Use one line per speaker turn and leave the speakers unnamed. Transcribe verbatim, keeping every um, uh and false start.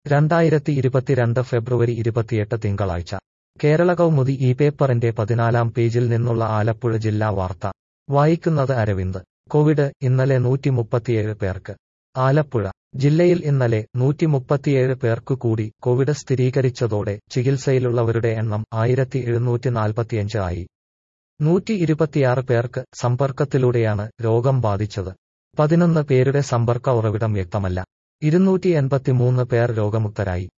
രണ്ടായിരത്തി ഇരുപത്തിരണ്ട് ഫെബ്രുവരി ഇരുപത്തിയെട്ട് തിങ്കളാഴ്ച കേരള കൗമുദി ഈ പേപ്പറിന്റെ പതിനാലാം പേജിൽ നിന്നുള്ള ആലപ്പുഴ ജില്ലാ വാർത്ത വായിക്കുന്നത് അരവിന്ദ്. കോവിഡ് ഇന്നലെ നൂറ്റി മുപ്പത്തിയേഴ് പേർക്ക്. ആലപ്പുഴ ജില്ലയിൽ ഇന്നലെ നൂറ്റി മുപ്പത്തിയേഴ് പേർക്കു കൂടി കോവിഡ് സ്ഥിരീകരിച്ചതോടെ ചികിത്സയിലുള്ളവരുടെ എണ്ണം ആയിരത്തി എഴുന്നൂറ്റി നാൽപ്പത്തിയഞ്ച് ആയി. നൂറ്റി ഇരുപത്തിയാറ് പേർക്ക് സമ്പർക്കത്തിലൂടെയാണ് രോഗം ബാധിച്ചത്. പതിനൊന്ന് പേരുടെ സമ്പർക്ക ഉറവിടം വ്യക്തമല്ല. ഇരുന്നൂറ്റി എൺപത്തിമൂന്ന് പേർ രോഗമുക്തരായി.